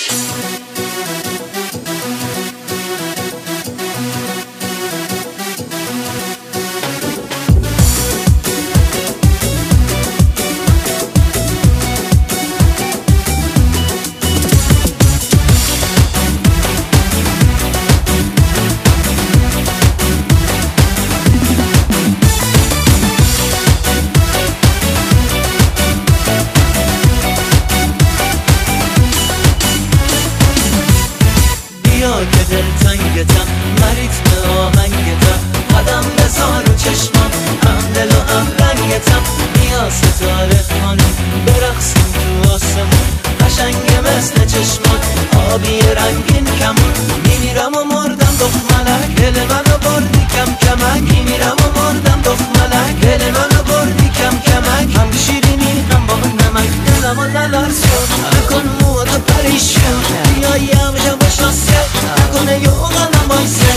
که دلتنگتم مریتم آهنگتم قدم بذار و چشمام هم دل و هم رنگتم بیا ستاره خانم برقصیم تو آسمون قشنگ مثل چشمات آبی رنگین کمون میمیرم و مردم دختملک دل منو بردی کم کمک میمیرم و مردم دختملک دل منو بردی کم کمک هم شیرینی هم با نمک دلمو نلرزون نکن موتو پریشون بیا یمشم بشناسه نکنه یه اوغلم بایسه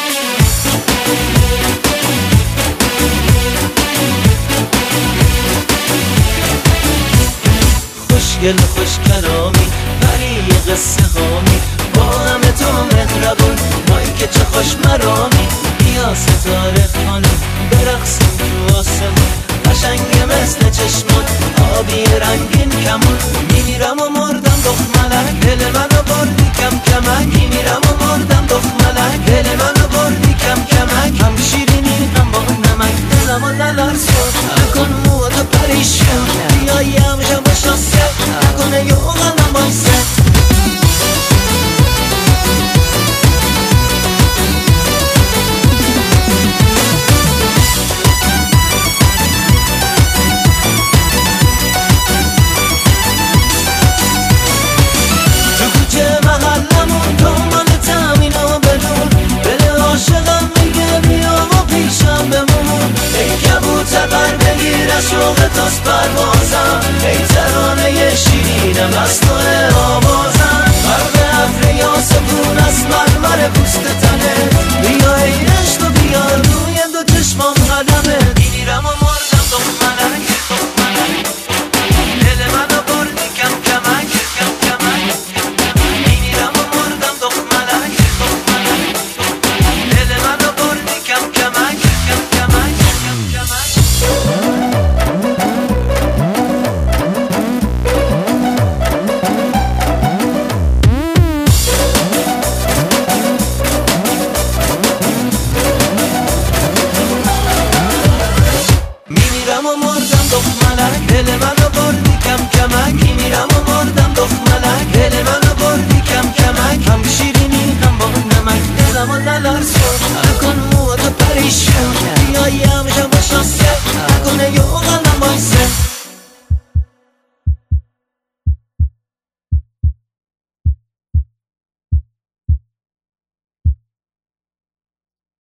خوشگل و خوش کلامی برای قصه هامی با همه تو مهربون مایی که چه خوش مرامی بیا ستاره خانم برقصیم تو آسمون قشنگ مثل چشمات آبی رنگین کمون میمیرم و مردم دختملک دل منو بردی کم کمک میمیرم و مردم دختملک دل منو بردی کم کمک هم شیرینی هم با نمک دلمو نلرزون نکن موتو پریشون بیا یمشم بشناسه نکنه یه اوغلم بایسه شوق تاست پروازم ای ترانه شیرینم از تو آوازم برق ابر یا سکون از مرمر پوست